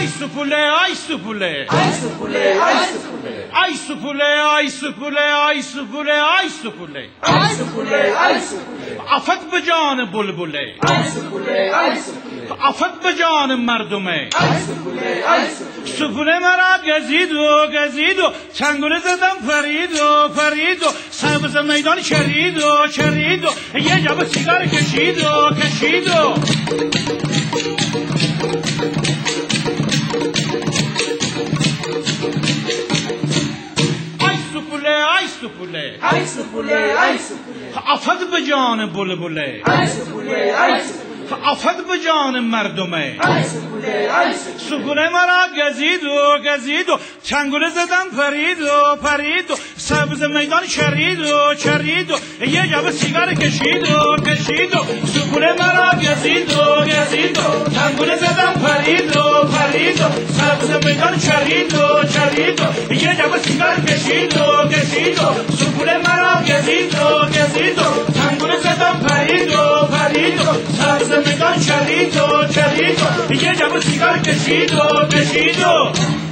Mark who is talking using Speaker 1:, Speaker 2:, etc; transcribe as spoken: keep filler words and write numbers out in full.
Speaker 1: سپوله آی سپوله
Speaker 2: آی سپوله آی سپوله
Speaker 1: آی سپوله آی سپوله آی سپوله آی سپوله
Speaker 2: آی سپوله آی سپوله
Speaker 1: آفت به جان بلبله
Speaker 2: آی سپوله آی سپوله
Speaker 1: آفت به جان مردمه
Speaker 2: آی سپوله آی سپوله
Speaker 1: سپوله مرا گزید و گزید و چنگوله زدم فرید و فرید و سبز میدان چرید و چرید و یه جبه سیگار کشید و کشید و آی سپوله آی سپوله
Speaker 2: آی سپوله آی سپوله
Speaker 1: آفت به جان بلبله
Speaker 2: آی سپوله آی سپوله
Speaker 1: آفت به جان مردمه
Speaker 2: آی سپوله آی سپوله
Speaker 1: سپوله مرا گزید و گزید و چنگوله زدم فرید و فرید و سبز میدان چرید و چرید و یه جبه سیگار کشید و کشید و سپوله مرا گزید و گزید و چنگوله زدم فرید و فرید و سبز میدان چرید و چرید و یه جبه سیگار کشید و کشید و سپوله مرا گزید و گزید و چنگوله زدم فرید و فرید و سبز میدان چرید و چرید و یه جبه سیگار کشید و کشید و